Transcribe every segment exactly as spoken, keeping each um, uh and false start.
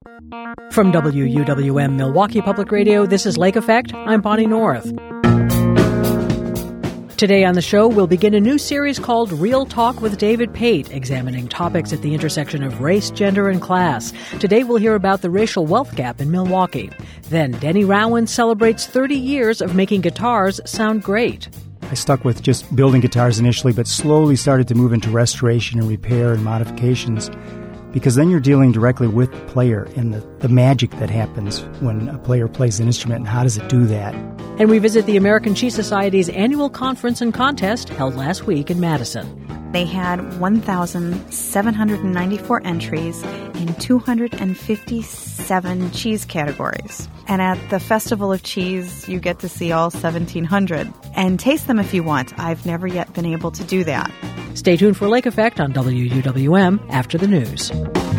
From W U W M Milwaukee Public Radio, this is Lake Effect. I'm Bonnie North. Today on the show, we'll begin a new series called Real Talk with David Pate, examining topics at the intersection of race, gender, and class. Today, we'll hear about the racial wealth gap in Milwaukee. Then, Denny Rowan celebrates thirty years of making guitars sound great. I stuck with just building guitars initially, but slowly started to move into restoration and repair and modifications, because then you're dealing directly with the player and the, the magic that happens when a player plays an instrument, and how does it do that? And we visit the American Cheese Society's annual conference and contest held last week in Madison. They had one thousand seven hundred ninety-four entries in two hundred fifty-seven cheese categories. And at the Festival of Cheese, you get to see all seventeen hundred. And taste them if you want. I've never yet been able to do that. Stay tuned for Lake Effect on W U W M after the news.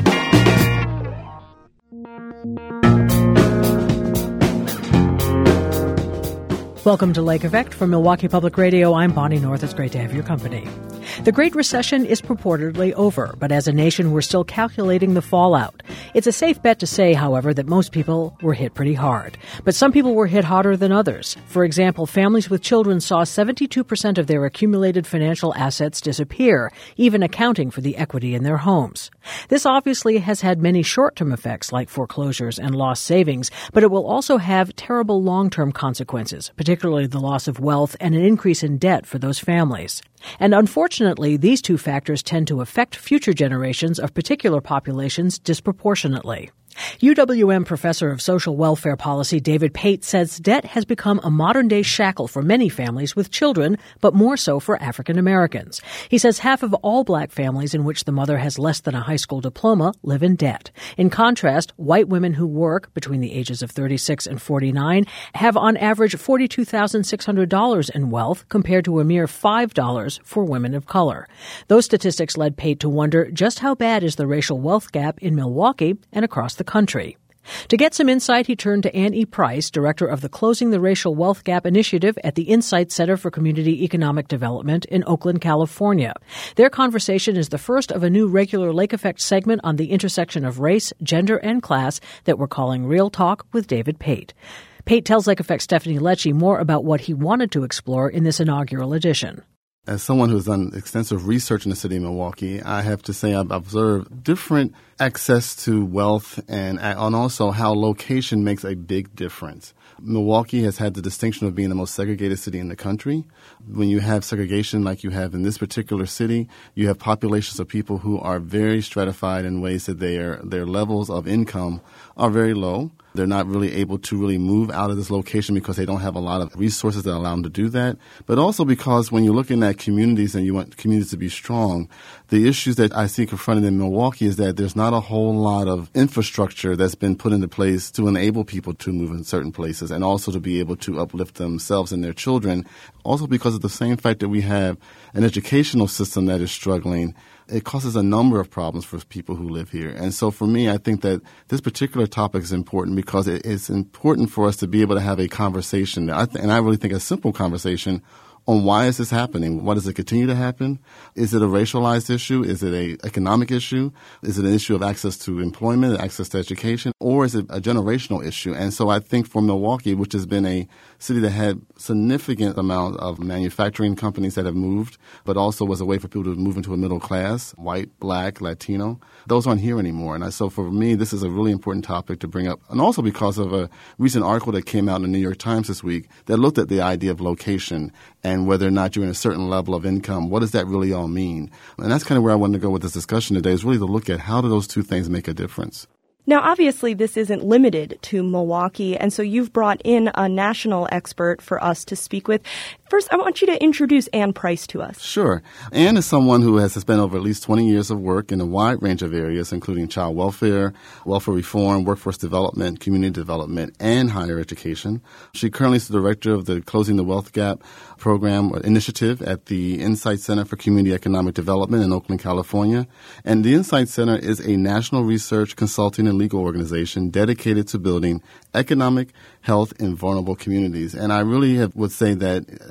Welcome to Lake Effect from Milwaukee Public Radio. I'm Bonnie North. It's great to have your company. The Great Recession is purportedly over, but as a nation, we're still calculating the fallout. It's a safe bet to say, however, that most people were hit pretty hard. But some people were hit harder than others. For example, families with children saw seventy-two percent of their accumulated financial assets disappear, even accounting for the equity in their homes. This obviously has had many short-term effects like foreclosures and lost savings, but it will also have terrible long-term consequences, particularly the loss of wealth and an increase in debt for those families. And unfortunately, these two factors tend to affect future generations of particular populations disproportionately. U W M professor of social welfare policy David Pate says debt has become a modern-day shackle for many families with children, but more so for African Americans. He says half of all black families in which the mother has less than a high school diploma live in debt. In contrast, white women who work between the ages of thirty-six and forty-nine have on average forty-two thousand six hundred dollars in wealth compared to a mere five dollars for women of color. Those statistics led Pate to wonder just how bad is the racial wealth gap in Milwaukee and across the country. To get some insight, he turned to Ann E. Price, director of the Closing the Racial Wealth Gap initiative at the Insight Center for Community Economic Development in Oakland, California. Their conversation is the first of a new regular Lake Effect segment on the intersection of race, gender, and class that we're calling Real Talk with David Pate. Pate tells Lake Effect's Stephanie Lecce more about what he wanted to explore in this inaugural edition. As someone who's done extensive research in the city of Milwaukee, I have to say I've observed different access to wealth and, and also how location makes a big difference. Milwaukee has had the distinction of being the most segregated city in the country. When you have segregation like you have in this particular city, you have populations of people who are very stratified in ways that their their levels of income are very low. They're not really able to really move out of this location because they don't have a lot of resources that allow them to do that. But also because when you're looking at communities and you want communities to be strong, the issues that I see confronted in Milwaukee is that there's not a whole lot of infrastructure that's been put into place to enable people to move in certain places and also to be able to uplift themselves and their children. Also because of the same fact that we have an educational system that is struggling, it causes a number of problems for people who live here. And so for me, I think that this particular topic is important because it's important for us to be able to have a conversation, and I really think a simple conversation on why is this happening? Why does it continue to happen? Is it a racialized issue? Is it an economic issue? Is it an issue of access to employment, access to education? Or is it a generational issue? And so I think for Milwaukee, which has been a city that had significant amount of manufacturing companies that have moved, but also was a way for people to move into a middle class, white, black, Latino, those aren't here anymore. And so for me, this is a really important topic to bring up. And also because of a recent article that came out in the New York Times this week that looked at the idea of location and whether or not you're in a certain level of income. What does that really all mean? And that's kind of where I wanted to go with this discussion today, is really to look at how do those two things make a difference. Now, obviously, this isn't limited to Milwaukee, and so you've brought in a national expert for us to speak with. First, I want you to introduce Ann Price to us. Sure. Ann is someone who has spent over at least twenty years of work in a wide range of areas, including child welfare, welfare reform, workforce development, community development, and higher education. She currently is the director of the Closing the Wealth Gap program or initiative at the Insight Center for Community Economic Development in Oakland, California. And the Insight Center is a national research, consulting, and legal organization dedicated to building economic, health, and vulnerable communities. And I really have, would say that I'll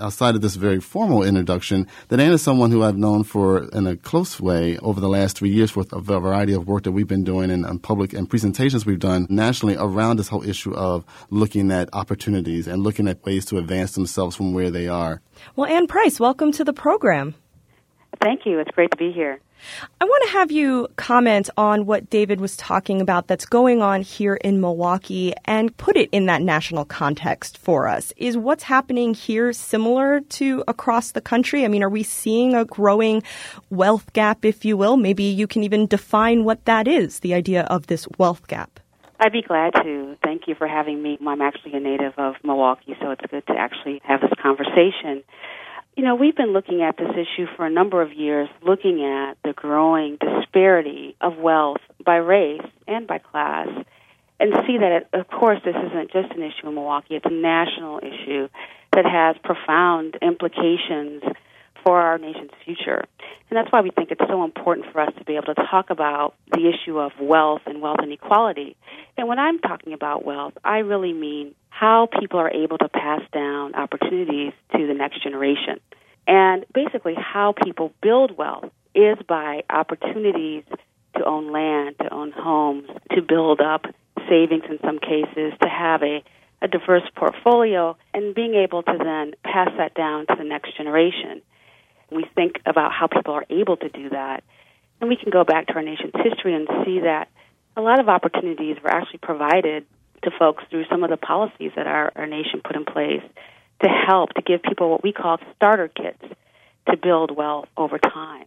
outside of this very formal introduction, that Ann is someone who I've known for in a close way over the last three years with a variety of work that we've been doing in, in public and presentations we've done nationally around this whole issue of looking at opportunities and looking at ways to advance themselves from where they are. Well, Ann Price, welcome to the program. Thank you. It's great to be here. I want to have you comment on what David was talking about that's going on here in Milwaukee and put it in that national context for us. Is what's happening here similar to across the country? I mean, are we seeing a growing wealth gap, if you will? Maybe you can even define what that is, the idea of this wealth gap. I'd be glad to. Thank you for having me. I'm actually a native of Milwaukee, so it's good to actually have this conversation. You know, we've been looking at this issue for a number of years, looking at the growing disparity of wealth by race and by class, and see that, it, of course, this isn't just an issue in Milwaukee. It's a national issue that has profound implications for our nation's future. And that's why we think it's so important for us to be able to talk about the issue of wealth and wealth inequality. And when I'm talking about wealth, I really mean how people are able to pass down opportunities to the next generation. And basically how people build wealth is by opportunities to own land, to own homes, to build up savings in some cases, to have a, a diverse portfolio, and being able to then pass that down to the next generation. We think about how people are able to do that, and we can go back to our nation's history and see that a lot of opportunities were actually provided to folks through some of the policies that our, our nation put in place to help, to give people what we call starter kits to build wealth over time.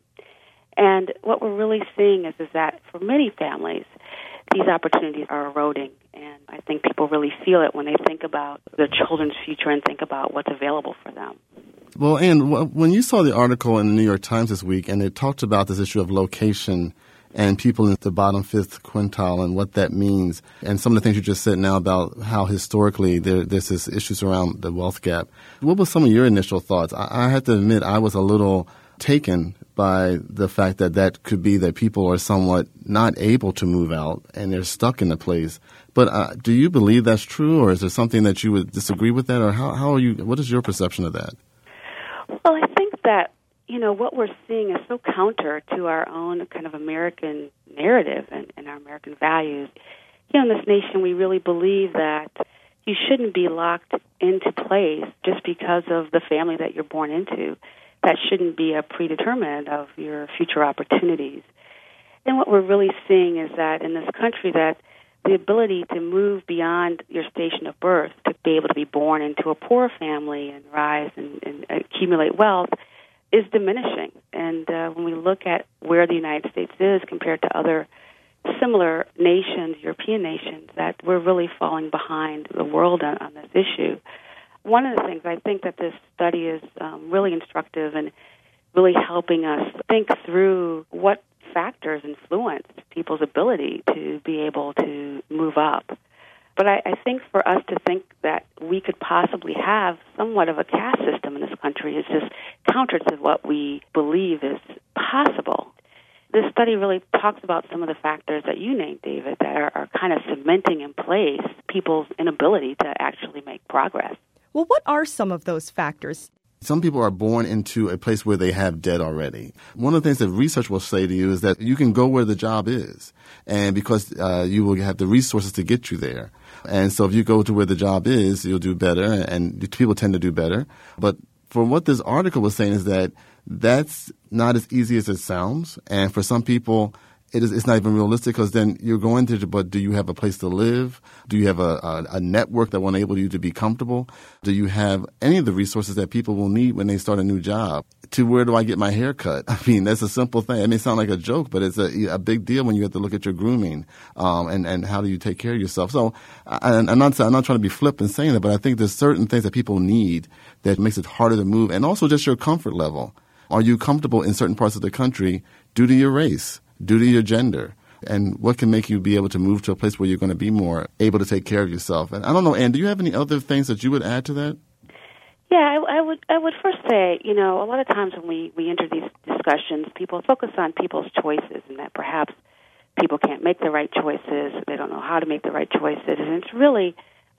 And what we're really seeing is, is that for many families, these opportunities are eroding, and I think people really feel it when they think about their children's future and think about what's available for them. Well, Ann, when you saw the article in the New York Times this week, and it talked about this issue of location and people in the bottom fifth quintile and what that means, and some of the things you just said now about how historically there, there's this issues around the wealth gap, what were some of your initial thoughts? I, I have to admit I was a little taken by the fact that that could be that people are somewhat not able to move out and they're stuck in a place. But uh, do you believe that's true, or is there something that you would disagree with that, or how, how are you? What is your perception of that? Well, I think that, you know, what we're seeing is so counter to our own kind of American narrative and, and our American values. You know, in this nation, we really believe that you shouldn't be locked into place just because of the family that you're born into. That shouldn't be a predeterminant of your future opportunities. And what we're really seeing is that in this country that the ability to move beyond your station of birth, to be able to be born into a poor family and rise and, and accumulate wealth, is diminishing. And uh, when we look at where the United States is compared to other similar nations, European nations, that we're really falling behind the world on, on this issue. One of the things I think that this study is um, really instructive and really helping us think through what factors influence people's ability to be able to move up. But I, I think for us to think that we could possibly have somewhat of a caste system in this country is just counter to what we believe is possible. This study really talks about some of the factors that you named, David, that are, are kind of cementing in place people's inability to actually make progress. Well, what are some of those factors? Some people are born into a place where they have debt already. One of the things that research will say to you is that you can go where the job is, and because uh, you will have the resources to get you there. And so if you go to where the job is, you'll do better, and people tend to do better. But for what this article was saying is that that's not as easy as it sounds, and for some people, It is, it's not even realistic, because then you're going to, but do you have a place to live? Do you have a, a, a network that will enable you to be comfortable? Do you have any of the resources that people will need when they start a new job? To where do I get my hair cut? I mean, that's a simple thing. It may sound like a joke, but it's a, a big deal when you have to look at your grooming um, and, and how do you take care of yourself. So I, I'm, not, I'm not trying to be flip and saying that, but I think there's certain things that people need that makes it harder to move, and also just your comfort level. Are you comfortable in certain parts of the country due to your race, due to your gender, and what can make you be able to move to a place where you're going to be more able to take care of yourself? And I don't know, Ann, do you have any other things that you would add to that? Yeah, I, I would I would first say, you know, a lot of times when we, we enter these discussions, people focus on people's choices and that perhaps people can't make the right choices, they don't know how to make the right choices, and it's really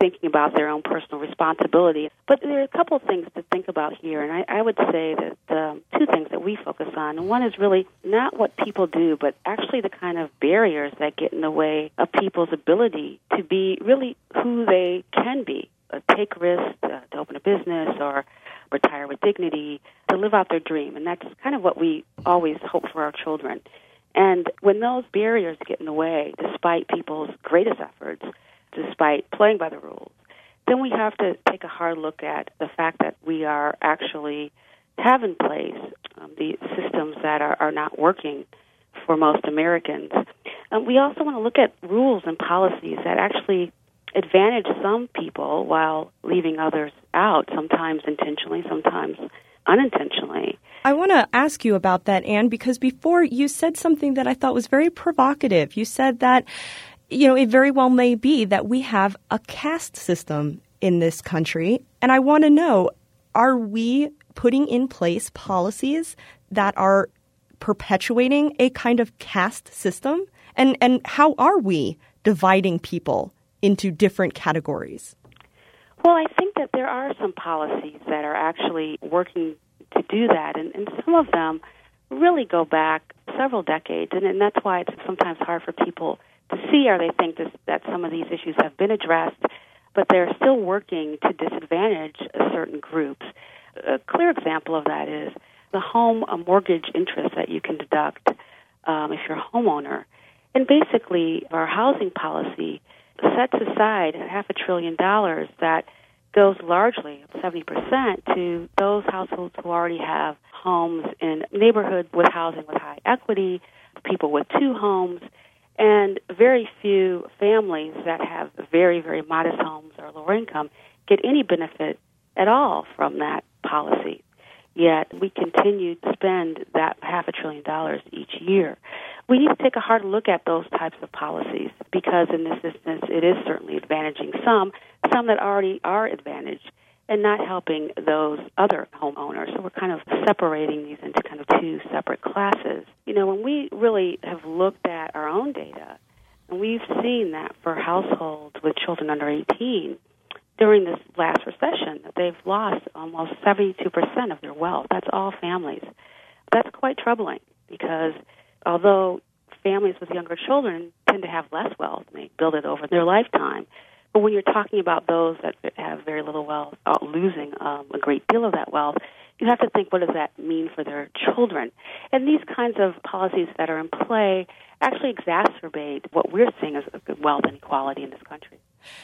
thinking about their own personal responsibility. But there are a couple of things to think about here, and I, I would say that um, two things that we focus on. And one is really not what people do, but actually the kind of barriers that get in the way of people's ability to be really who they can be, uh, take risks, uh, to open a business or retire with dignity, to live out their dream. And that's kind of what we always hope for our children. And when those barriers get in the way, despite people's greatest efforts, despite playing by the rules, then we have to take a hard look at the fact that we are actually have in place um, the systems that are, are not working for most Americans. Um, we also want to look at rules and policies that actually advantage some people while leaving others out, sometimes intentionally, sometimes unintentionally. I want to ask you about that, Anne, because before you said something that I thought was very provocative. You said that, you know, it very well may be that we have a caste system in this country. And I want to know, are we putting in place policies that are perpetuating a kind of caste system? And and how are we dividing people into different categories? Well, I think that there are some policies that are actually working to do that, and, and some of them really go back several decades, and, and that's why it's sometimes hard for people to see, or they think this, that some of these issues have been addressed, but they're still working to disadvantage certain groups. A clear example of that is the home mortgage interest that you can deduct um, if you're a homeowner. And basically, our housing policy sets aside half a trillion dollars that goes largely, seventy percent, to those households who already have homes in neighborhoods with housing with high equity, people with two homes, and very few families that have very, very modest homes or lower income get any benefit at all from that policy. Yet we continue to spend that half a trillion dollars each year. We need to take a hard look at those types of policies because in this instance it is certainly advantaging some, some that already are advantaged, and not helping those other homeowners. So we're kind of separating these into kind of two separate classes. You know, when we really have looked at our own data, and we've seen that for households with children under eighteen, during this last recession, they've lost almost seventy-two percent of their wealth. That's all families. That's quite troubling because although families with younger children tend to have less wealth, and they build it over their lifetime, but when you're talking about those that have very little wealth uh, losing um, a great deal of that wealth, you have to think, what does that mean for their children? And these kinds of policies that are in play actually exacerbate what we're seeing as wealth inequality in this country.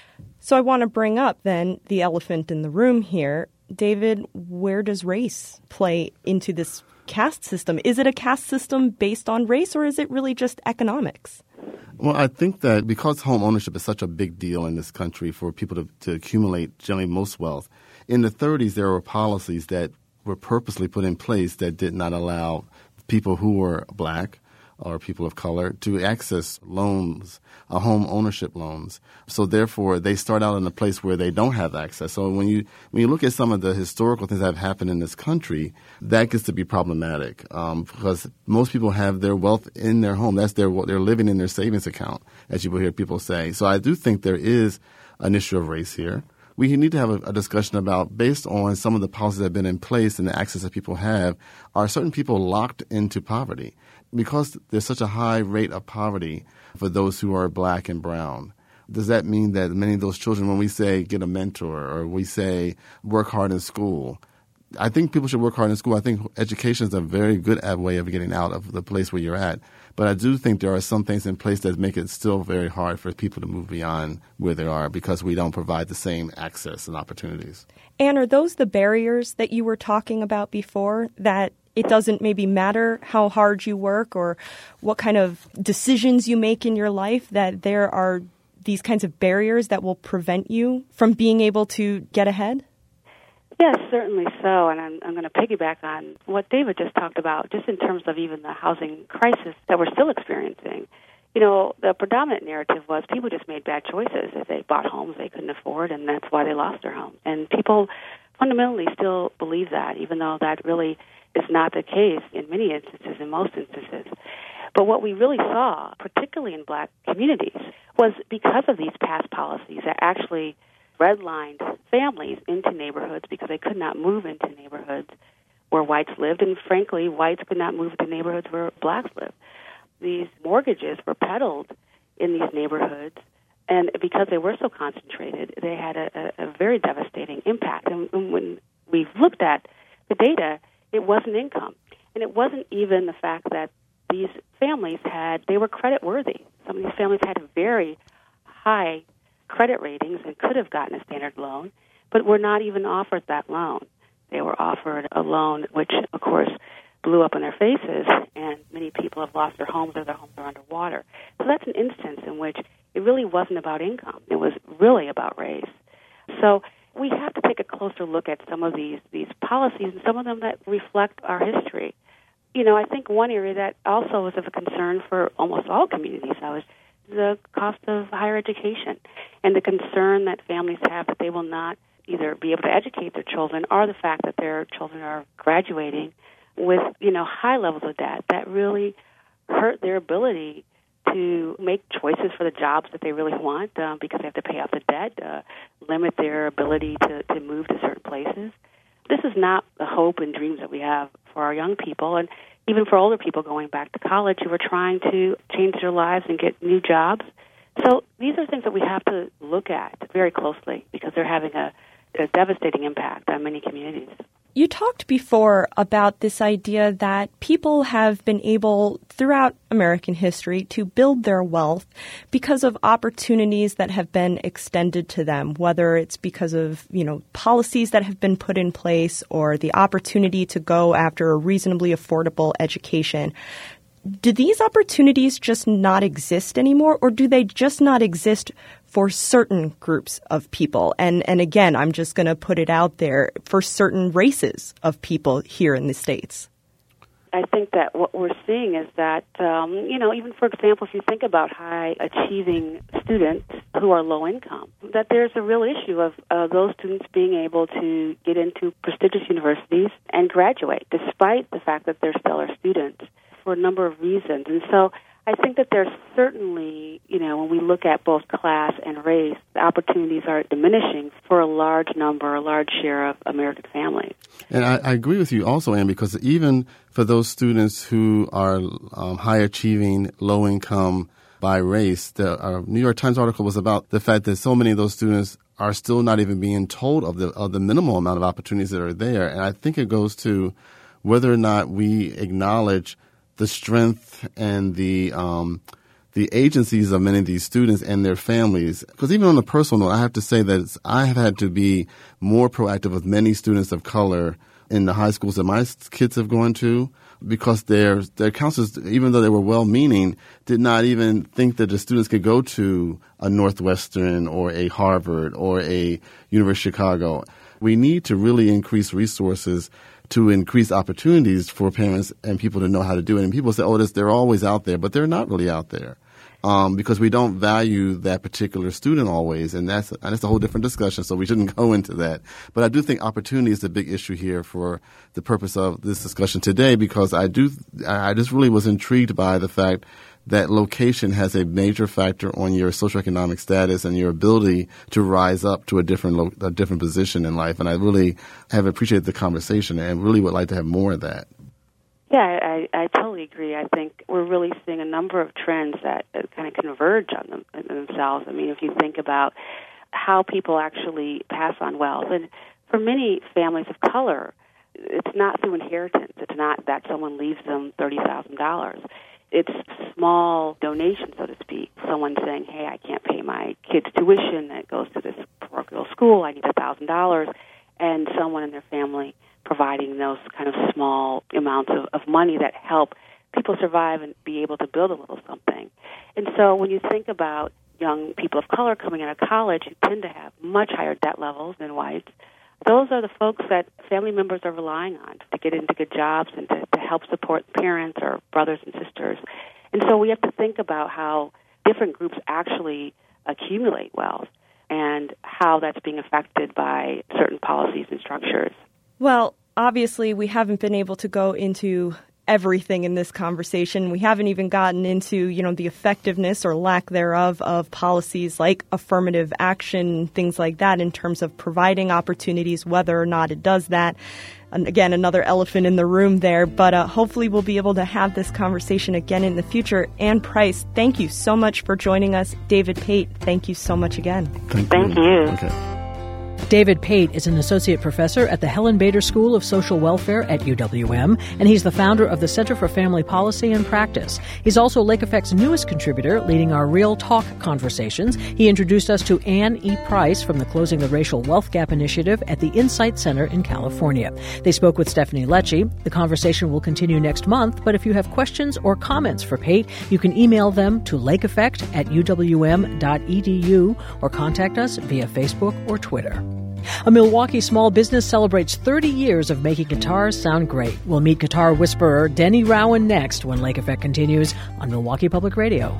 So I want to bring up then the elephant in the room here. David, where does race play into this caste system? Is it a caste system based on race, or is it really just economics? Well, I think that because home ownership is such a big deal in this country for people to, to accumulate generally most wealth, in the thirties there were policies that were purposely put in place that did not allow people who were black or people of color to access loans, uh, home ownership loans. So therefore, they start out in a place where they don't have access. So when you when you look at some of the historical things that have happened in this country, that gets to be problematic um, because most people have their wealth in their home. That's their they're living in their savings account, as you will hear people say. So I do think there is an issue of race here. We need to have a, a discussion about, based on some of the policies that have been in place and the access that people have, are certain people locked into poverty? Because there's such a high rate of poverty for those who are black and brown, does that mean that many of those children, when we say get a mentor or we say work hard in school, I think people should work hard in school. I think education is a very good way of getting out of the place where you're at. But I do think there are some things in place that make it still very hard for people to move beyond where they are because we don't provide the same access and opportunities. Anne, are those the barriers that you were talking about before, that it doesn't maybe matter how hard you work or what kind of decisions you make in your life, that there are these kinds of barriers that will prevent you from being able to get ahead? Yes, certainly so, and I'm, I'm going to piggyback on what David just talked about, just in terms of even the housing crisis that we're still experiencing. You know, the predominant narrative was people just made bad choices. If they bought homes they couldn't afford, and that's why they lost their homes. And people fundamentally still believe that, even though that really is not the case in many instances, in most instances. But what we really saw, particularly in black communities, was because of these past policies that actually redlined families into neighborhoods because they could not move into neighborhoods where whites lived, and frankly, whites could not move into neighborhoods where blacks lived. These mortgages were peddled in these neighborhoods, and because they were so concentrated, they had a, a, a very devastating impact. And, and when we've looked at the data, it wasn't income. And it wasn't even the fact that these families had, they were credit worthy. Some of these families had very high credit ratings and could have gotten a standard loan, but were not even offered that loan. They were offered a loan which, of course, blew up in their faces, and many people have lost their homes or their homes are underwater. So that's an instance in which it really wasn't about income. It was really about race. So we have to take a closer look at some of these, these policies, and some of them that reflect our history. You know, I think one area that also was of a concern for almost all communities now is the cost of higher education and the concern that families have that they will not either be able to educate their children or the fact that their children are graduating with, you know, high levels of debt that really hurt their ability to make choices for the jobs that they really want um, because they have to pay off the debt, uh, limit their ability to, to move to certain places. This is not the hope and dreams that we have for our young people, and even for older people going back to college who are trying to change their lives and get new jobs. So these are things that we have to look at very closely because they're having a, a devastating impact on many communities. You talked before about this idea that people have been able throughout American history to build their wealth because of opportunities that have been extended to them, whether it's because of, you know, policies that have been put in place or the opportunity to go after a reasonably affordable education. Do these opportunities just not exist anymore, or do they just not exist for certain groups of people? And and again, I'm just going to put it out there, for certain races of people here in the States. I think that what we're seeing is that, um, you know, even, for example, if you think about high-achieving students who are low-income, that there's a real issue of uh, those students being able to get into prestigious universities and graduate, despite the fact that they're stellar students, for a number of reasons. And so I think that there's certainly, you know, when we look at both class and race, the opportunities are diminishing for a large number, a large share of American families. And I, I agree with you also, Anne, because even for those students who are um, high-achieving, low-income by race, the uh, New York Times article was about the fact that so many of those students are still not even being told of the of the minimal amount of opportunities that are there. And I think it goes to whether or not we acknowledge the strength and the um, the agencies of many of these students and their families. Because even on a personal note, I have to say that I have had to be more proactive with many students of color in the high schools that my kids have gone to, because their their counselors, even though they were well-meaning, did not even think that the students could go to a Northwestern or a Harvard or a University of Chicago. We need to really increase resources to increase opportunities for parents and people to know how to do it. And people say, oh, this, they're always out there, but they're not really out there um, because we don't value that particular student always. And that's, and that's a whole different discussion, so we shouldn't go into that. But I do think opportunity is the big issue here for the purpose of this discussion today, because I do, I just really was intrigued by the fact that location has a major factor on your socioeconomic status and your ability to rise up to a different lo- a different position in life. And I really have appreciated the conversation and really would like to have more of that. Yeah, I, I totally agree. I think we're really seeing a number of trends that, that kind of converge on them, themselves. I mean, if you think about how people actually pass on wealth, and for many families of color, it's not through inheritance. It's not that someone leaves them thirty thousand dollars. It's small donations, so to speak. Someone saying, hey, I can't pay my kid's tuition that goes to this parochial school. I need one thousand dollars. And someone in their family providing those kind of small amounts of, of money that help people survive and be able to build a little something. And so when you think about young people of color coming out of college who tend to have much higher debt levels than whites, those are the folks that family members are relying on to get into good jobs and to, to help support parents or brothers and sisters. And so we have to think about how different groups actually accumulate wealth and how that's being affected by certain policies and structures. Well, obviously, we haven't been able to go into everything in this conversation. We haven't even gotten into, you know, the effectiveness or lack thereof of policies like affirmative action, things like that, in terms of providing opportunities, whether or not it does that. And again, another elephant in the room there, but uh, hopefully we'll be able to have this conversation again in the future. Ann Price, thank you so much for joining us. David Pate, thank you so much again. Thank, Thank you. you. Okay. David Pate is an associate professor at the Helen Bader School of Social Welfare at U W M, and he's the founder of the Center for Family Policy and Practice. He's also Lake Effect's newest contributor, leading our Real Talk conversations. He introduced us to Ann E. Price from the Closing the Racial Wealth Gap Initiative at the Insight Center in California. They spoke with Stephanie Lecce. The conversation will continue next month, but if you have questions or comments for Pate, you can email them to lakeeffect at u w m dot e d u or contact us via Facebook or Twitter. A Milwaukee small business celebrates thirty years of making guitars sound great. We'll meet guitar whisperer Denny Rowan next when Lake Effect continues on Milwaukee Public Radio.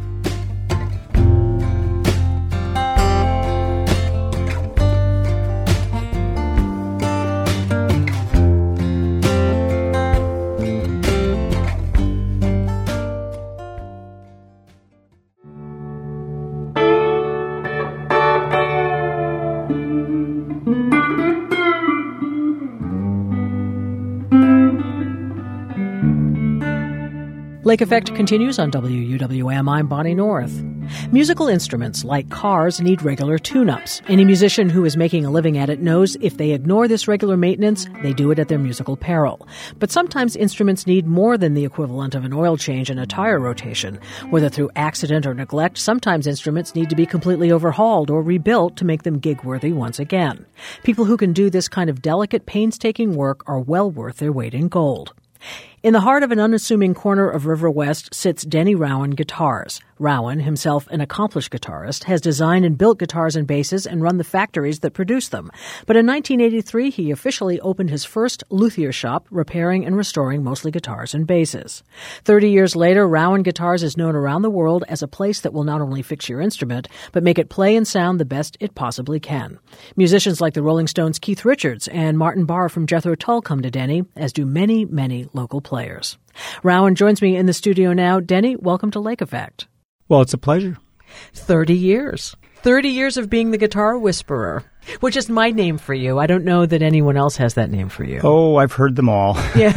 Lake Effect continues on W U W M. I'm Bonnie North. Musical instruments, like cars, need regular tune-ups. Any musician who is making a living at it knows if they ignore this regular maintenance, they do it at their musical peril. But sometimes instruments need more than the equivalent of an oil change and a tire rotation. Whether through accident or neglect, sometimes instruments need to be completely overhauled or rebuilt to make them gig-worthy once again. People who can do this kind of delicate, painstaking work are well worth their weight in gold. In the heart of an unassuming corner of River West sits Denny Rowan Guitars. Rowan, himself an accomplished guitarist, has designed and built guitars and basses and run the factories that produce them. But in nineteen eighty-three, he officially opened his first luthier shop, repairing and restoring mostly guitars and basses. Thirty years later, Rowan Guitars is known around the world as a place that will not only fix your instrument, but make it play and sound the best it possibly can. Musicians like the Rolling Stones' Keith Richards and Martin Barre from Jethro Tull come to Denny, as do many, many local players. Rowan joins me in the studio now. Denny, welcome to Lake Effect. Well, it's a pleasure. Thirty years. Thirty years of being the guitar whisperer, which is my name for you. I don't know that anyone else has that name for you. Oh, I've heard them all. Yeah.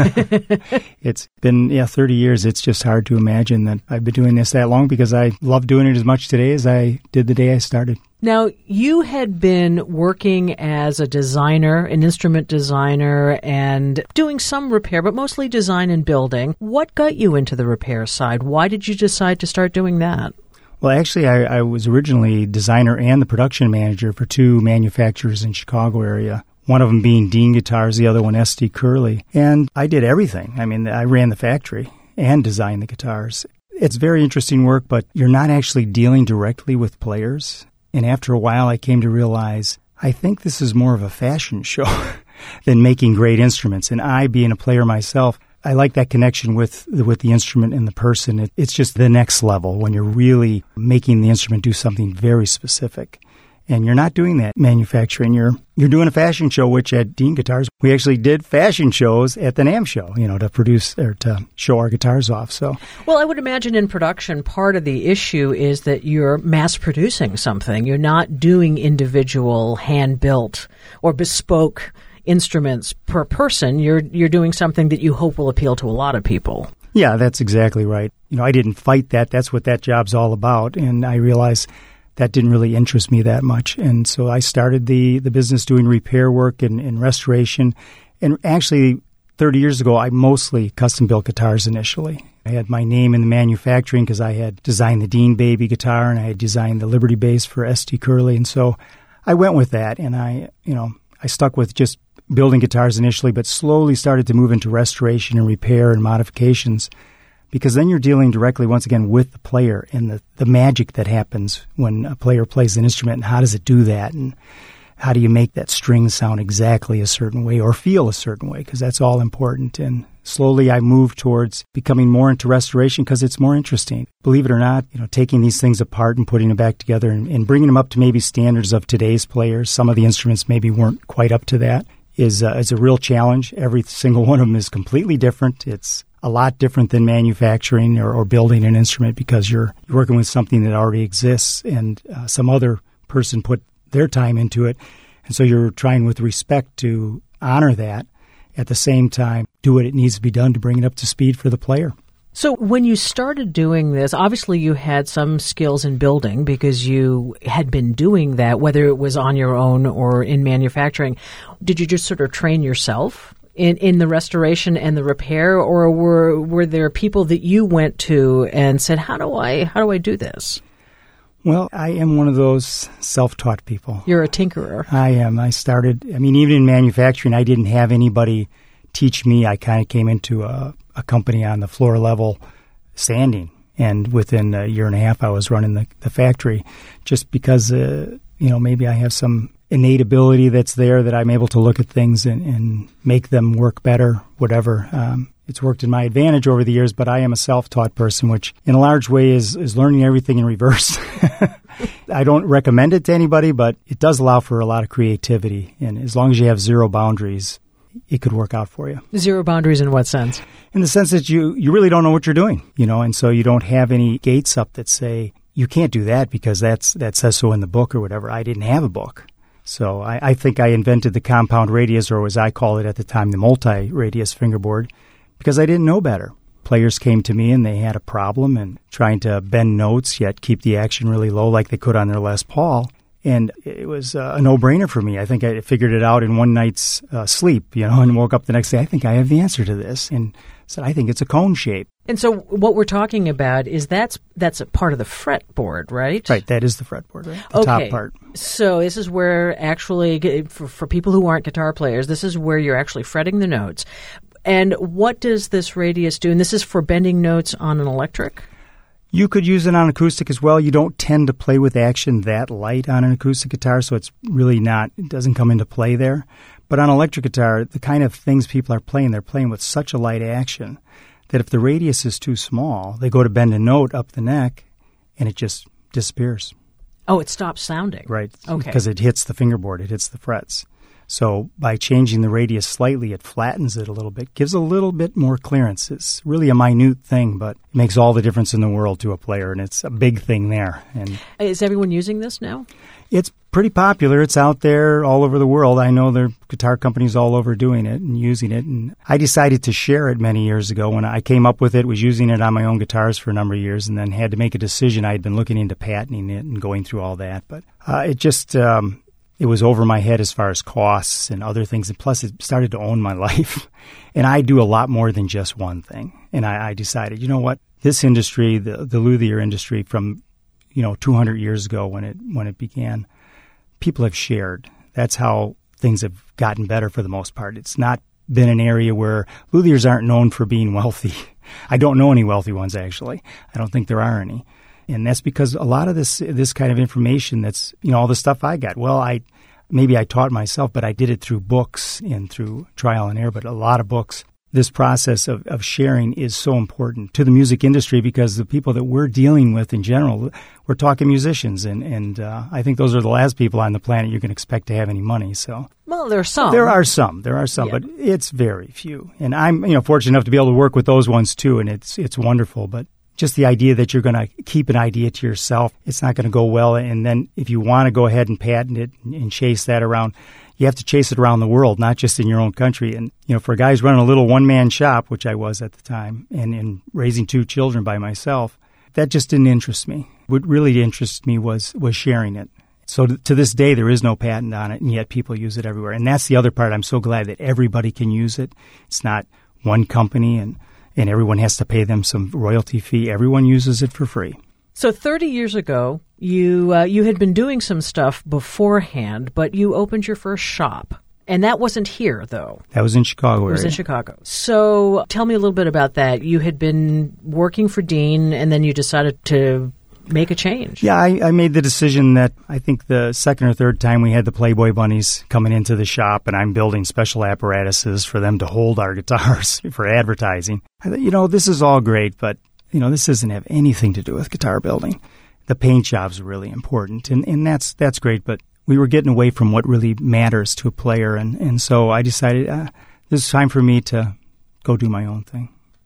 It's been, yeah, thirty years. It's just hard to imagine that I've been doing this that long because I love doing it as much today as I did the day I started. Now, you had been working as a designer, an instrument designer, and doing some repair, but mostly design and building. What got you into the repair side? Why did you decide to start doing that? Well, actually, I, I was originally designer and the production manager for two manufacturers in Chicago area. One of them being Dean Guitars, the other one S D Curley. And I did everything. I mean, I ran the factory and designed the guitars. It's very interesting work, but you're not actually dealing directly with players. And after a while, I came to realize, I think this is more of a fashion show than making great instruments. And I, being a player myself, I like that connection with the, with the instrument and the person. It, it's just the next level when you're really making the instrument do something very specific. And you're not doing that manufacturing. You're you're doing a fashion show, which at Dean Guitars, we actually did fashion shows at the NAMM show, you know, to produce or to show our guitars off. So, well, I would imagine in production, part of the issue is that you're mass producing something. You're not doing individual hand-built or bespoke instruments per person. You're you're doing something that you hope will appeal to a lot of people. Yeah, that's exactly right. You know, I didn't fight that. That's what that job's all about. And I realized that didn't really interest me that much. And so I started the, the business doing repair work and, and restoration. And actually, thirty years ago, I mostly custom-built guitars initially. I had my name in the manufacturing because I had designed the Dean Baby guitar and I had designed the Liberty bass for S D Curley. And so I went with that. And I, you know, I stuck with just building guitars initially, but slowly started to move into restoration and repair and modifications. Because then you're dealing directly, once again, with the player and the, the magic that happens when a player plays an instrument and how does it do that and how do you make that string sound exactly a certain way or feel a certain way, because that's all important. And slowly I moved towards becoming more into restoration because it's more interesting. Believe it or not, you know, taking these things apart and putting them back together and, and bringing them up to maybe standards of today's players. Some of the instruments maybe weren't quite up to that. Is, uh, is a real challenge. Every single one of them is completely different. It's a lot different than manufacturing or, or building an instrument because you're, you're working with something that already exists and uh, some other person put their time into it. And so you're trying with respect to honor that. At the same time, do what it needs to be done to bring it up to speed for the player. So when you started doing this, obviously you had some skills in building because you had been doing that, whether it was on your own or in manufacturing. Did you just sort of train yourself in, in the restoration and the repair, or were were there people that you went to and said, how do I how do I do this? Well, I am one of those self-taught people. You're a tinkerer. I am. I started, I mean, even in manufacturing, I didn't have anybody teach me. I kind of came into a, a company on the floor level standing, and within a year and a half, I was running the, the factory just because, uh, you know, maybe I have some innate ability that's there that I'm able to look at things and, and make them work better, whatever. Um, It's worked in my advantage over the years, but I am a self-taught person, which in a large way is, is learning everything in reverse. I don't recommend it to anybody, but it does allow for a lot of creativity. And as long as you have zero boundaries, it could work out for you. Zero boundaries in what sense? In the sense that you, you really don't know what you're doing, you know, and so you don't have any gates up that say, you can't do that because that's that says so in the book or whatever. I didn't have a book. So I, I think I invented the compound radius, or as I call it at the time, the multi-radius fingerboard, because I didn't know better. Players came to me and they had a problem and trying to bend notes yet keep the action really low like they could on their Les Paul. And it was uh, a no-brainer for me. I think I figured it out in one night's uh, sleep, you know, and woke up the next day. I think I have the answer to this. And said, I think it's a cone shape. And so what we're talking about is that's that's a part of the fretboard, right? Right, that is the fretboard, right? The okay. top part. So this is where actually, for, for people who aren't guitar players, this is where you're actually fretting the notes. And what does this radius do? And this is for bending notes on an electric? You could use it on acoustic as well. You don't tend to play with action that light on an acoustic guitar, so it's really not, it doesn't come into play there. But on electric guitar, the kind of things people are playing, they're playing with such a light action that if the radius is too small, they go to bend a note up the neck and it just disappears. Oh, it stops sounding. Right. Okay. Because it hits the fingerboard, it hits the frets. So by changing the radius slightly, it flattens it a little bit, gives a little bit more clearance. It's really a minute thing, but it makes all the difference in the world to a player, and it's a big thing there. And is everyone using this now? It's pretty popular. It's out there all over the world. I know there are guitar companies all over doing it and using it. And I decided to share it many years ago. When I came up with it, was using it on my own guitars for a number of years, and then had to make a decision. I had been looking into patenting it and going through all that. But uh, it just... Um, It was over my head as far as costs and other things. And plus, it started to own my life. And I do a lot more than just one thing. And I, I decided, you know what? This industry, the, the luthier industry from, you know, two hundred years ago when it when it began, people have shared. That's how things have gotten better for the most part. It's not been an area where luthiers aren't known for being wealthy. I don't know any wealthy ones, actually. I don't think there are any. And that's because a lot of this this kind of information that's, you know, all the stuff I got, well, I maybe I taught myself, but I did it through books and through trial and error, but a lot of books. This process of, of sharing is so important to the music industry because the people that we're dealing with in general, we're talking musicians, and, and uh, I think those are the last people on the planet you can expect to have any money. So, well, there are some. There are some. There are some, yeah. But it's very few. And I'm, you know, fortunate enough to be able to work with those ones too, and it's it's wonderful. But just the idea that you're going to keep an idea to yourself, it's not going to go well. And then if you want to go ahead and patent it and chase that around, you have to chase it around the world, not just in your own country. And, you know, for guys running a little one-man shop, which I was at the time, and, and raising two children by myself, that just didn't interest me. What really interested me was was sharing it. So to, to this day, there is no patent on it, and yet people use it everywhere. And that's the other part. I'm so glad that everybody can use it. It's not one company, and, and everyone has to pay them some royalty fee. Everyone uses it for free. So thirty years ago, you uh, you had been doing some stuff beforehand, but you opened your first shop. And that wasn't here, though. That was in Chicago. It was area. in Chicago. So tell me a little bit about that. You had been working for Dean, and then you decided to make a change. Yeah, I, I made the decision that I think the second or third time we had the Playboy Bunnies coming into the shop, and I'm building special apparatuses for them to hold our guitars for advertising. I thought, you know, this is all great, but you know, this doesn't have anything to do with guitar building. The paint job's really important, and, and that's that's great, but we were getting away from what really matters to a player, and, and so I decided uh, this is time for me to go do my own thing.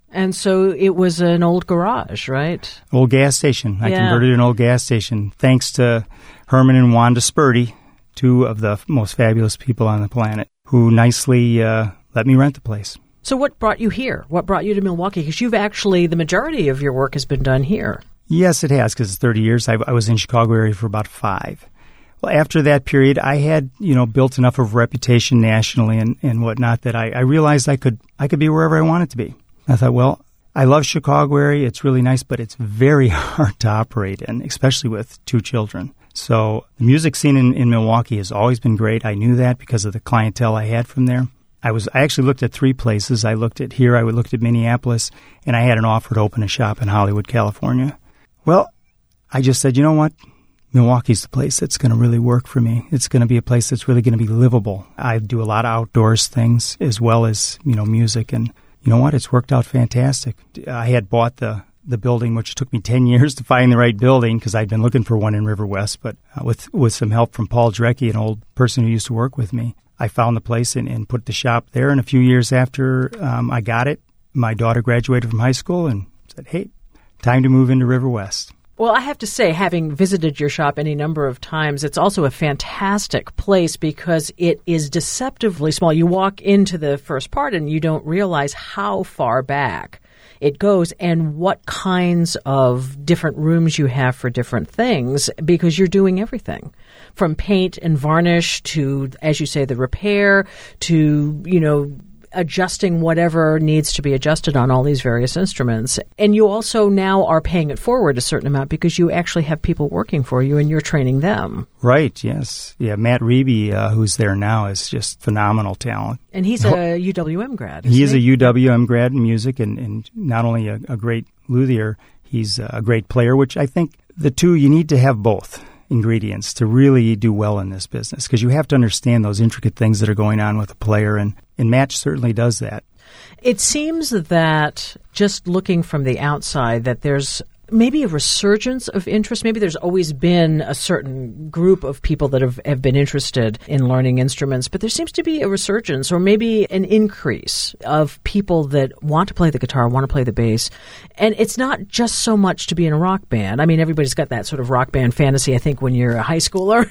And so it was an old garage, right? Old gas station. I Yeah. converted an old gas station thanks to Herman and Wanda Spurdy, two of the most fabulous people on the planet, who nicely uh, let me rent the place. So what brought you here? What brought you to Milwaukee? Because you've actually, the majority of your work has been done here. Yes, it has, because it's thirty years. I, I was in Chicago area for about five. Well, after that period, I had, you know, built enough of a reputation nationally and, and whatnot that I, I realized I could I could be wherever I wanted to be. I thought, well, I love Chicago area. It's really nice, but it's very hard to operate in, especially with two children. So the music scene in, in Milwaukee has always been great. I knew that because of the clientele I had from there. I was I actually looked at three places. I looked at here, I looked at Minneapolis, and I had an offer to open a shop in Hollywood, California. Well, I just said, you know what? Milwaukee's the place that's going to really work for me. It's going to be a place that's really going to be livable. I do a lot of outdoors things as well as, you know, music, and you know what? It's worked out fantastic. I had bought the, the building, which took me ten years to find the right building because I'd been looking for one in River West. But uh, with with some help from Paul Drecke, an old person who used to work with me, I found the place and, and put the shop there. And a few years after um, I got it, my daughter graduated from high school and said, hey, time to move into River West. Well, I have to say, having visited your shop any number of times, it's also a fantastic place because it is deceptively small. You walk into the first part and you don't realize how far back it goes and what kinds of different rooms you have for different things because you're doing everything from paint and varnish to, as you say, the repair to, you know, adjusting whatever needs to be adjusted on all these various instruments. And you also now are paying it forward a certain amount because you actually have people working for you and you're training them. Right, yes. Yeah, Matt Reeby, uh, who's there now, is just phenomenal talent. And he's a U W M grad, isn't he? is he? a U W M grad in music and, and not only a, a great luthier, he's a great player, which I think the two, you need to have both ingredients to really do well in this business because you have to understand those intricate things that are going on with a player, and, and Matt certainly does that. It seems that just looking from the outside that there's maybe a resurgence of interest. Maybe there's always been a certain group of people that have, have been interested in learning instruments, but there seems to be a resurgence or maybe an increase of people that want to play the guitar, want to play the bass. And it's not just so much to be in a rock band. I mean, everybody's got that sort of rock band fantasy, I think, when you're a high schooler.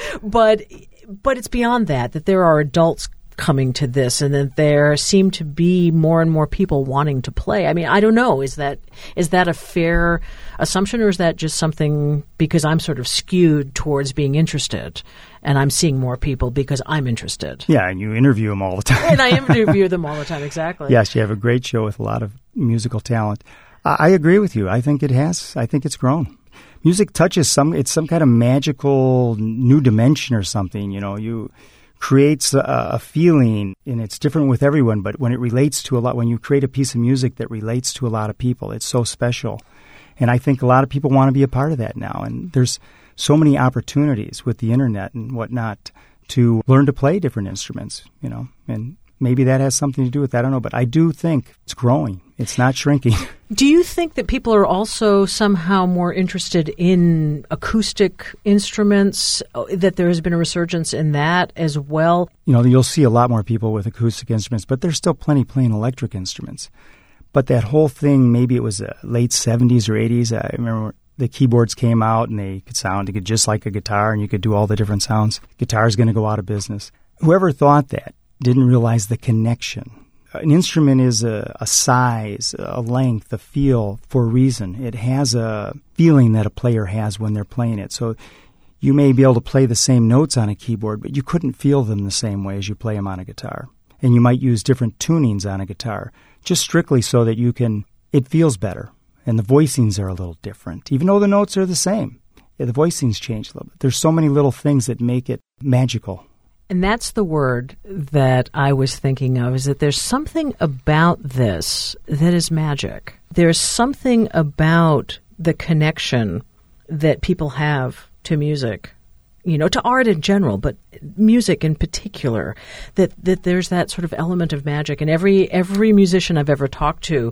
but but it's beyond that, that there are adults coming to this and that there seem to be more and more people wanting to play. I mean, I don't know. Is that is that a fair assumption or is that just something because I'm sort of skewed towards being interested and I'm seeing more people because I'm interested? Yeah, and you interview them all the time. And I interview them all the time, exactly. Yes, you have a great show with a lot of musical talent. I, I agree with you. I think it has. I think it's grown. Music touches some, it's some kind of magical new dimension or something, you know, you... creates a, a feeling, and it's different with everyone, but when it relates to a lot, when you create a piece of music that relates to a lot of people, it's so special. And I think a lot of people want to be a part of that now. And there's so many opportunities with the internet and whatnot to learn to play different instruments, you know, and maybe that has something to do with that. I don't know, but I do think it's growing. It's not shrinking. Do you think that people are also somehow more interested in acoustic instruments, that there has been a resurgence in that as well? You know, you'll see a lot more people with acoustic instruments, but there's still plenty playing electric instruments. But that whole thing, maybe it was uh, late seventies or eighties, I remember the keyboards came out and they could sound just like a guitar and you could do all the different sounds. Guitar's going to go out of business. Whoever thought that didn't realize the connection. An instrument is a, a size, a length, a feel for a reason. It has a feeling that a player has when they're playing it. So you may be able to play the same notes on a keyboard, but you couldn't feel them the same way as you play them on a guitar. And you might use different tunings on a guitar, just strictly so that you can, it feels better. And the voicings are a little different, even though the notes are the same. Yeah, the voicings change a little bit. There's so many little things that make it magical. And that's the word that I was thinking of, is that there's something about this that is magic. There's something about the connection that people have to music, you know, to art in general, but music in particular, that, that there's that sort of element of magic. And every every musician I've ever talked to,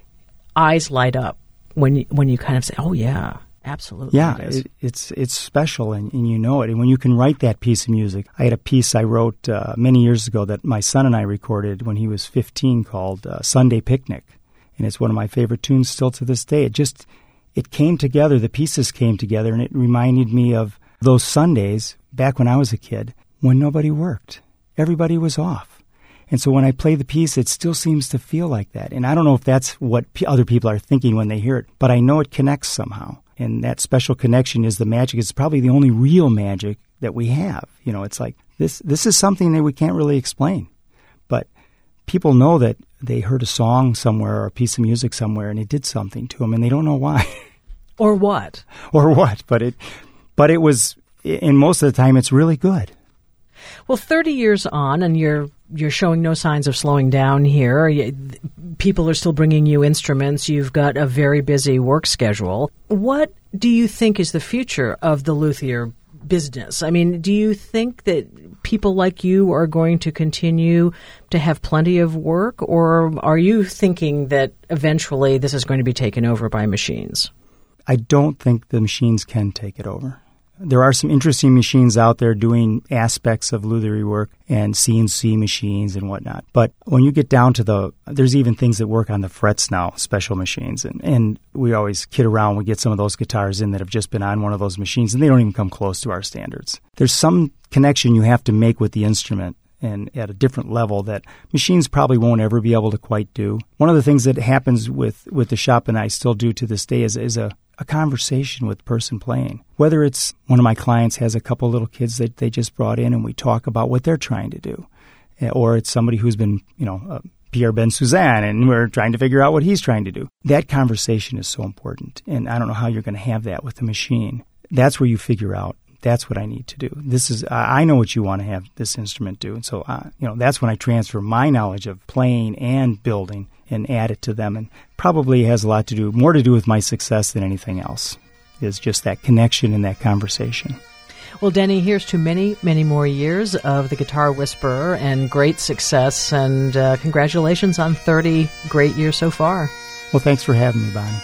eyes light up when you, when you kind of say, oh, yeah. Absolutely. Yeah, it it, it's it's special, and, and you know it. And when you can write that piece of music, I had a piece I wrote uh, many years ago that my son and I recorded when he was fifteen called uh, Sunday Picnic. and it's one of my favorite tunes still to this day. It just, it came together, the pieces came together, and it reminded me of those Sundays back when I was a kid when nobody worked. Everybody was off. And so when I play the piece, it still seems to feel like that. And I don't know if that's what p- other people are thinking when they hear it, but I know it connects somehow. And that special connection is the magic. It's probably the only real magic that we have. You know, it's like this this is something that we can't really explain. But people know that they heard a song somewhere or a piece of music somewhere and it did something to them, and they don't know why. Or what. Or what. But it, but it was, and most of the time, it's really good. Well, thirty years on, and you're you're showing no signs of slowing down here. People are still bringing you instruments. You've got a very busy work schedule. What do you think is the future of the luthier business? I mean, do you think that people like you are going to continue to have plenty of work, or are you thinking that eventually this is going to be taken over by machines? I don't think the machines can take it over. There are some interesting machines out there doing aspects of lutherie work and C N C machines and whatnot. But when you get down to the, there's even things that work on the frets now, special machines. And, and we always kid around. We get some of those guitars in that have just been on one of those machines, and they don't even come close to our standards. There's some connection you have to make with the instrument and at a different level that machines probably won't ever be able to quite do. One of the things that happens with, with the shop, and I still do to this day, is, is a a conversation with the person playing. Whether it's one of my clients has a couple little kids that they just brought in and we talk about what they're trying to do. Or it's somebody who's been, you know, uh, Pierre Ben Suzanne, and we're trying to figure out what he's trying to do. That conversation is so important. And I don't know how you're going to have that with the machine. That's where you figure out, that's what I need to do. This is, uh, I know what you want to have this instrument do. And so, uh, you know, that's when I transfer my knowledge of playing and building and add it to them. And probably has a lot to do, more to do with my success than anything else, is just that connection and that conversation. Well, Denny, here's to many, many more years of the Guitar Whisperer and great success, and uh, congratulations on thirty great years so far. Well, thanks for having me, Bonnie.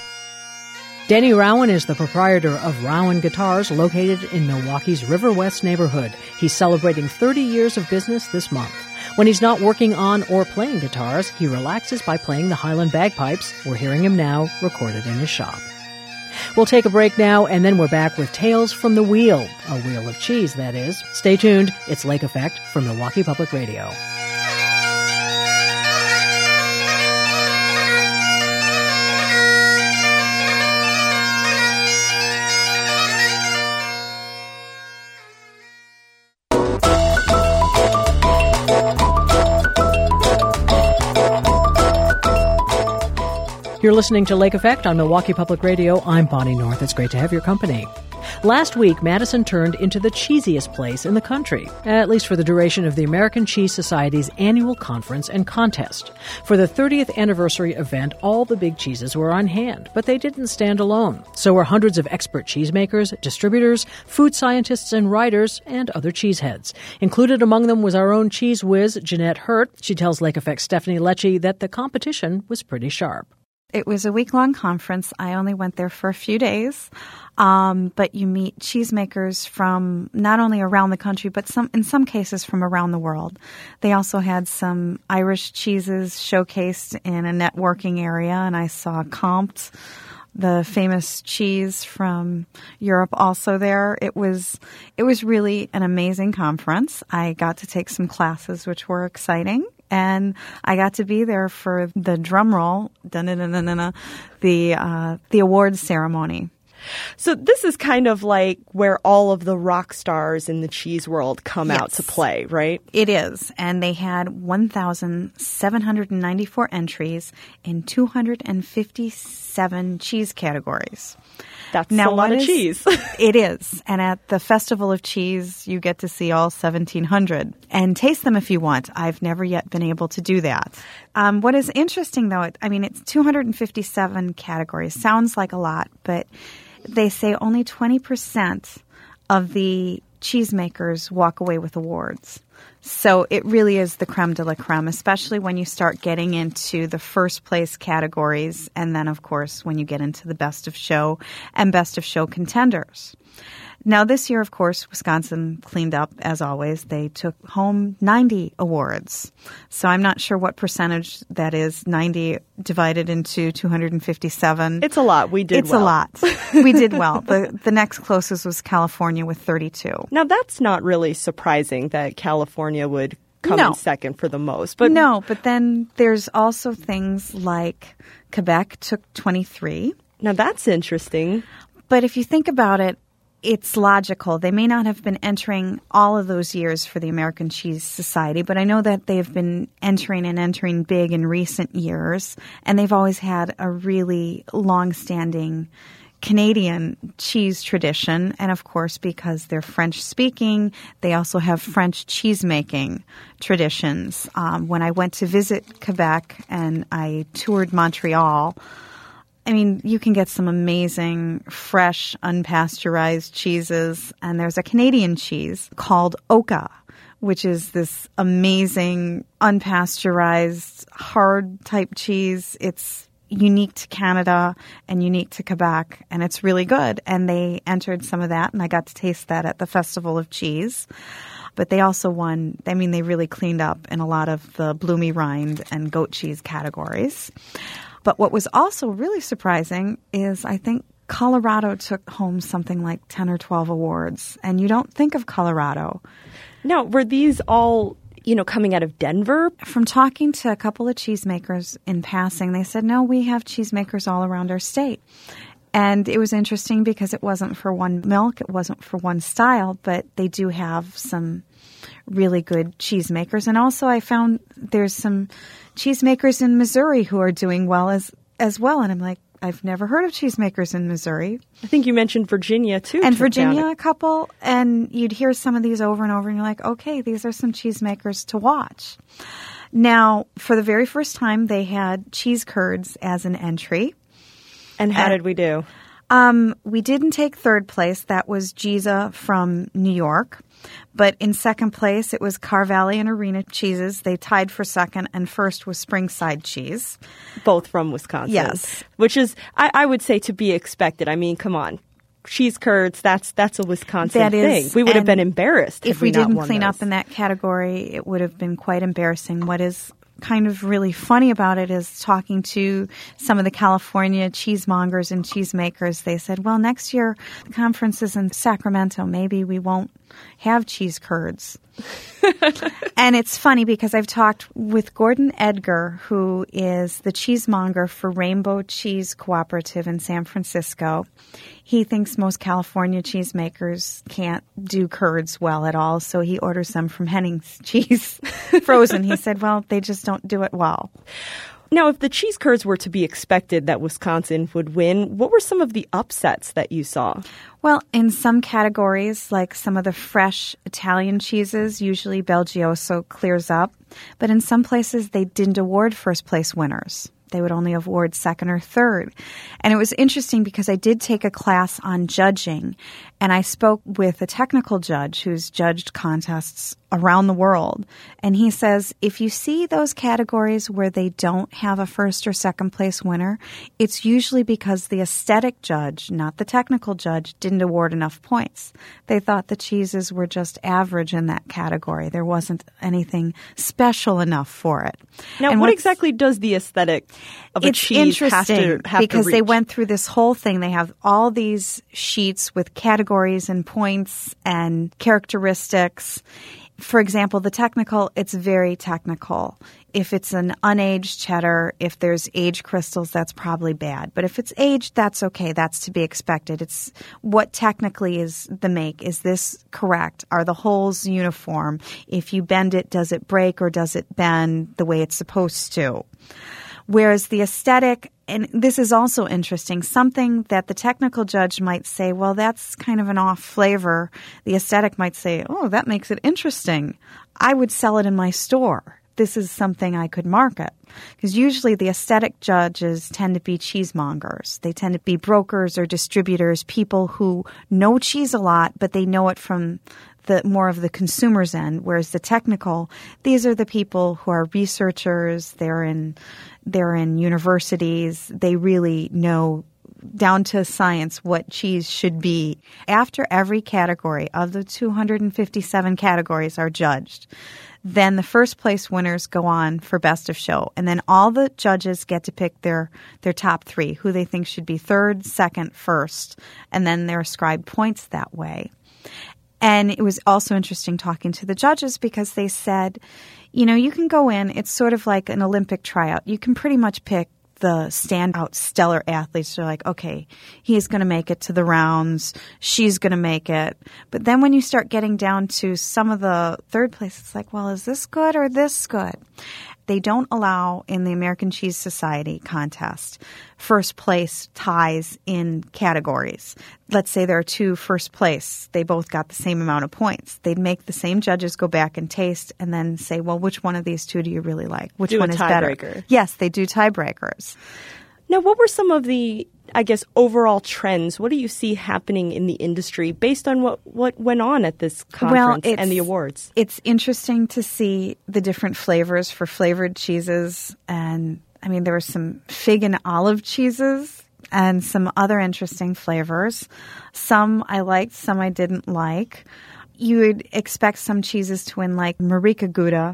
Denny Rowan is the proprietor of Rowan Guitars, located in Milwaukee's River West neighborhood. He's celebrating thirty years of business this month. When he's not working on or playing guitars, he relaxes by playing the Highland bagpipes. We're hearing him now, recorded in his shop. We'll take a break now, and then we're back with Tales from the Wheel, a wheel of cheese, that is. Stay tuned. It's Lake Effect from Milwaukee Public Radio. You're listening to Lake Effect on Milwaukee Public Radio. I'm Bonnie North. It's great to have your company. Last week, Madison turned into the cheesiest place in the country, at least for the duration of the American Cheese Society's annual conference and contest. For the thirtieth anniversary event, all the big cheeses were on hand, but they didn't stand alone. So were hundreds of expert cheesemakers, distributors, food scientists and writers, and other cheeseheads. Included among them was our own cheese whiz, Jeanette Hurt. She tells Lake Effect's Stephanie Lecce that the competition was pretty sharp. It was a week-long conference. I only went there for a few days, um, but you meet cheesemakers from not only around the country, but some in some cases from around the world. They also had some Irish cheeses showcased in a networking area, and I saw Compt, the famous cheese from Europe, also there. It was it was really an amazing conference. I got to take some classes, which were exciting. And I got to be there for the drum roll, the uh, the awards ceremony. So this is kind of like where all of the rock stars in the cheese world come yes. out to play, right? It is. And they had one thousand seven hundred ninety-four entries in two hundred fifty-seven cheese categories. That's now, a lot of is, cheese. It is. And at the Festival of Cheese, you get to see all seventeen hundred and taste them if you want. I've never yet been able to do that. Um, what is interesting, though, I mean, it's two hundred fifty-seven categories. Sounds like a lot, but they say only twenty percent of the cheesemakers walk away with awards. So it really is the creme de la creme, especially when you start getting into the first place categories. And then, of course, when you get into the best of show and best of show contenders. Now, this year, of course, Wisconsin cleaned up, as always. They took home ninety awards. So I'm not sure what percentage that is, ninety divided into two hundred fifty-seven. It's a lot. We did it's well. It's a lot. We did well. The, the next closest was California with thirty-two. Now, that's not really surprising that California would come no. in second for the most. But No, but then there's also things like Quebec took twenty-three. Now, that's interesting. But if you think about it, it's logical. They may not have been entering all of those years for the American Cheese Society, but I know that they've been entering and entering big in recent years, and they've always had a really long-standing Canadian cheese tradition. And, of course, because they're French-speaking, they also have French cheese-making traditions. Um, when I went to visit Quebec and I toured Montreal, I mean, you can get some amazing, fresh, unpasteurized cheeses. And there's a Canadian cheese called Oka, which is this amazing, unpasteurized, hard type cheese. It's unique to Canada and unique to Quebec, and it's really good. And they entered some of that, and I got to taste that at the Festival of Cheese. But they also won, I mean, they really cleaned up in a lot of the bloomy rind and goat cheese categories. But what was also really surprising is I think Colorado took home something like ten or twelve awards. And you don't think of Colorado. Now, were these all, you know, coming out of Denver? From talking to a couple of cheesemakers in passing, they said, no, we have cheesemakers all around our state. And it was interesting because it wasn't for one milk, it wasn't for one style, but they do have some really good cheesemakers. And also I found there's some cheesemakers in Missouri who are doing well as as well. And I'm like, I've never heard of cheesemakers in Missouri. I think you mentioned Virginia, too. And Virginia, a couple. And you'd hear some of these over and over, and you're like, okay, these are some cheesemakers to watch. Now, for the very first time, they had cheese curds as an entry. And how uh, did we do? Um, we didn't take third place. That was Giza from New York. But in second place, it was Carvalli and Arena cheeses. They tied for second, and first was Springside cheese. Both from Wisconsin. Yes. Which is, I, I would say, to be expected. I mean, come on. Cheese curds, that's that's a Wisconsin that thing. Is, We would have been embarrassed if we, we not didn't won clean those. up in that category. It would have been quite embarrassing. What is kind of really funny about it is talking to some of the California cheesemongers and cheesemakers. They said, well, next year the conference is in Sacramento. Maybe we won't have cheese curds. And it's funny because I've talked with Gordon Edgar, who is the cheesemonger for Rainbow Cheese Cooperative in San Francisco. He thinks most California cheesemakers can't do curds well at all, so he orders them from Henning's Cheese frozen. He said, well, they just don't do it well. Now, if the cheese curds were to be expected that Wisconsin would win, what were some of the upsets that you saw? Well, in some categories, like some of the fresh Italian cheeses, usually Belgioso clears up. But in some places, they didn't award first place winners. They would only award second or third. And it was interesting because I did take a class on judging, and I spoke with a technical judge who's judged contests around the world. And he says, if you see those categories where they don't have a first or second place winner, it's usually because the aesthetic judge, not the technical judge, didn't award enough points. They thought the cheeses were just average in that category. There wasn't anything special enough for it. Now, and what exactly does the aesthetic of a it's cheese have to interesting have because to they reach? went through this whole thing. They have all these sheets with categories and points and characteristics. For example, the technical, it's very technical. If it's an unaged cheddar, if there's aged crystals, that's probably bad. But if it's aged, that's okay. That's to be expected. It's what technically is the make. Is this correct? Are the holes uniform? If you bend it, does it break or does it bend the way it's supposed to? Whereas the aesthetic, and this is also interesting, something that the technical judge might say, well, that's kind of an off flavor. The aesthetic might say, oh, that makes it interesting. I would sell it in my store. This is something I could market. Because usually the aesthetic judges tend to be cheesemongers. They tend to be brokers or distributors, people who know cheese a lot, but they know it from the more of the consumer's end, whereas the technical, these are the people who are researchers, they're in they're in universities, they really know down to science what cheese should be. After every category of the two hundred fifty-seven categories are judged, then the first place winners go on for best of show. And then all the judges get to pick their, their top three, who they think should be third, second, first, and then they're ascribed points that way. And it was also interesting talking to the judges because they said, you know, you can go in, it's sort of like an Olympic tryout. You can pretty much pick the standout stellar athletes. They're like, okay, he's going to make it to the rounds. She's going to make it. But then when you start getting down to some of the third place, it's like, well, is this good or this good? They don't allow in the American Cheese Society contest first place ties in categories. Let's say there are two first place. They both got the same amount of points. They'd make the same judges go back and taste and then say, well, which one of these two do you really like? Which do one a is better? Tiebreaker. Yes, they do tiebreakers. Now, what were some of the, I guess, overall trends? What do you see happening in the industry based on what, what went on at this conference well, and the awards? It's interesting to see the different flavors for flavored cheeses. And, I mean, there were some fig and olive cheeses and some other interesting flavors. Some I liked, some I didn't like. You would expect some cheeses to win, like Marika Gouda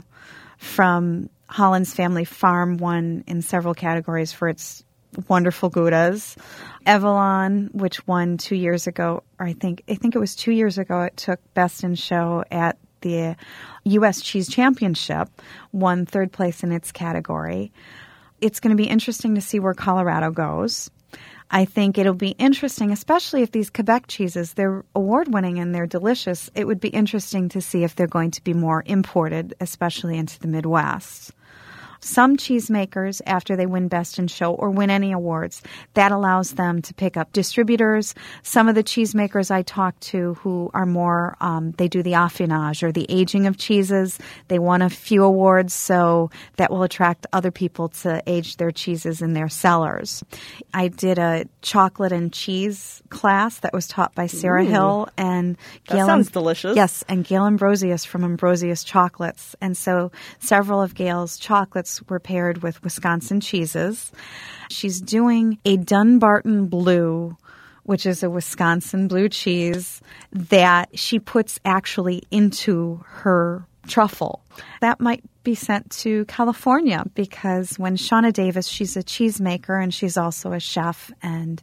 from Holland's Family Farm won in several categories for its wonderful Goudas. Evelyn, which won two years ago, or I think I think it was two years ago, it took Best in Show at the U S Cheese Championship, won third place in its category. It's going to be interesting to see where Colorado goes. I think it'll be interesting, especially if these Quebec cheeses, they're award-winning and they're delicious. It would be interesting to see if they're going to be more imported, especially into the Midwest. Some cheesemakers, after they win Best in Show or win any awards, that allows them to pick up distributors. Some of the cheesemakers I talk to who are more, um, they do the affinage or the aging of cheeses. They won a few awards, so that will attract other people to age their cheeses in their cellars. I did a chocolate and cheese class that was taught by Sarah Ooh. Hill and That Gail. sounds delicious. Yes, and Gail Ambrosius from Ambrosius Chocolates. And so several of Gail's chocolates were paired with Wisconsin cheeses. She's doing a Dunbarton Blue, which is a Wisconsin blue cheese that she puts actually into her truffle. That might be sent to California because when Shauna Davis, she's a cheesemaker and she's also a chef and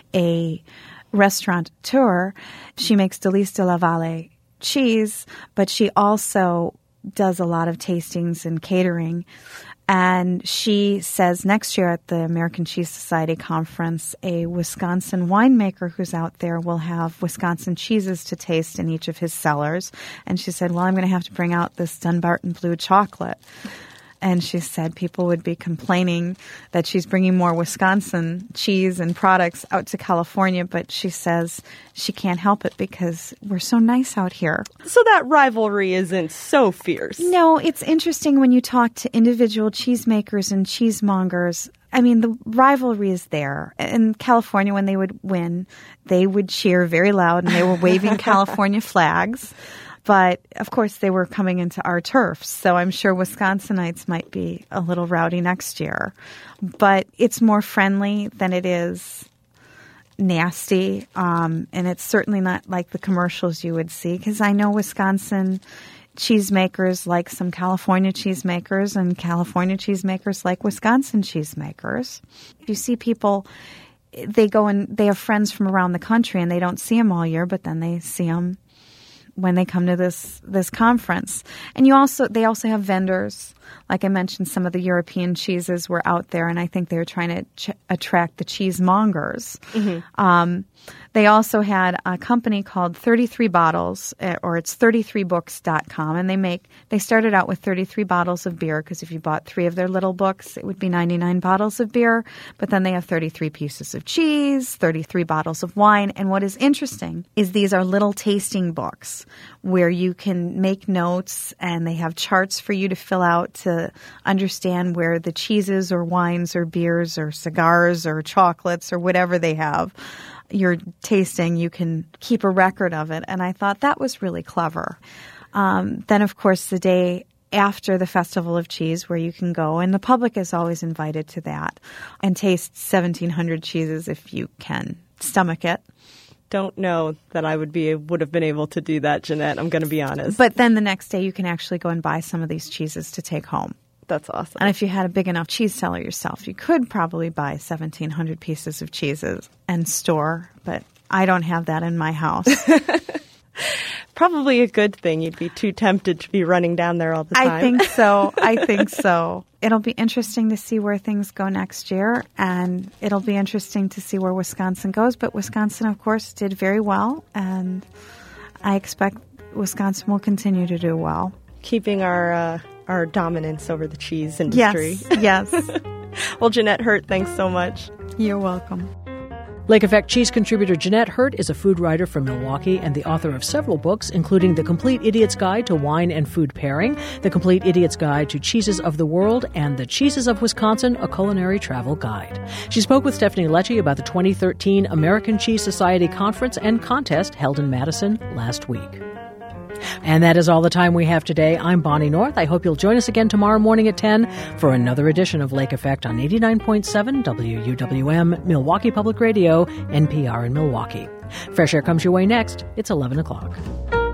a restaurateur, she makes Delice de la Valle cheese, but she also does a lot of tastings and catering. And she says next year at the American Cheese Society conference, a Wisconsin winemaker who's out there will have Wisconsin cheeses to taste in each of his cellars. And she said, well, I'm going to have to bring out this Dunbarton Blue chocolate. And she said people would be complaining that she's bringing more Wisconsin cheese and products out to California, but she says she can't help it because we're so nice out here. So that rivalry isn't so fierce. No, it's interesting when you talk to individual cheesemakers and cheesemongers. I mean, the rivalry is there. In California, when they would win, they would cheer very loud and they were waving California flags. But, of course, they were coming into our turf, so I'm sure Wisconsinites might be a little rowdy next year. But it's more friendly than it is nasty, um, and it's certainly not like the commercials you would see, because I know Wisconsin cheesemakers like some California cheesemakers, and California cheesemakers like Wisconsin cheesemakers. You see people, they go and they have friends from around the country, and they don't see them all year, but then they see them when they come to this this conference. And you also they also have vendors. Like I mentioned, some of the European cheeses were out there, and I think they were trying to ch- attract the cheesemongers. Mm-hmm. Um, they also had a company called thirty-three Bottles, or it's thirty-three books dot com, and they make they started out with thirty-three bottles of beer, because if you bought three of their little books, it would be ninety-nine bottles of beer. But then they have thirty-three pieces of cheese, thirty-three bottles of wine. And what is interesting is these are little tasting books where you can make notes, and they have charts for you to fill out to understand where the cheeses or wines or beers or cigars or chocolates or whatever they have you're tasting, you can keep a record of it. And I thought that was really clever. Um, then, of course, the day after the Festival of Cheese, where you can go, and the public is always invited to that, and taste seventeen hundred cheeses if you can stomach it. Don't know that I would be would have been able to do that, Jeanette. I'm going to be honest. But then the next day you can actually go and buy some of these cheeses to take home. That's awesome. And if you had a big enough cheese cellar yourself, you could probably buy seventeen hundred pieces of cheeses and store, but I don't have that in my house. Probably a good thing. You'd be too tempted to be running down there all the time. I think so. I think so. It'll be interesting to see where things go next year, and it'll be interesting to see where Wisconsin goes. But Wisconsin, of course, did very well, and I expect Wisconsin will continue to do well. Keeping our uh, our dominance over the cheese industry. Yes, yes. Well, Jeanette Hurt, thanks so much. You're welcome. Lake Effect Cheese contributor Jeanette Hurt is a food writer from Milwaukee and the author of several books, including The Complete Idiot's Guide to Wine and Food Pairing, The Complete Idiot's Guide to Cheeses of the World, and The Cheeses of Wisconsin, a Culinary Travel Guide. She spoke with Stephanie Lecce about the twenty thirteen American Cheese Society Conference and Contest held in Madison last week. And that is all the time we have today. I'm Bonnie North. I hope you'll join us again tomorrow morning at ten for another edition of Lake Effect on eighty-nine point seven W U W M, Milwaukee Public Radio, N P R in Milwaukee. Fresh Air comes your way next. It's eleven o'clock.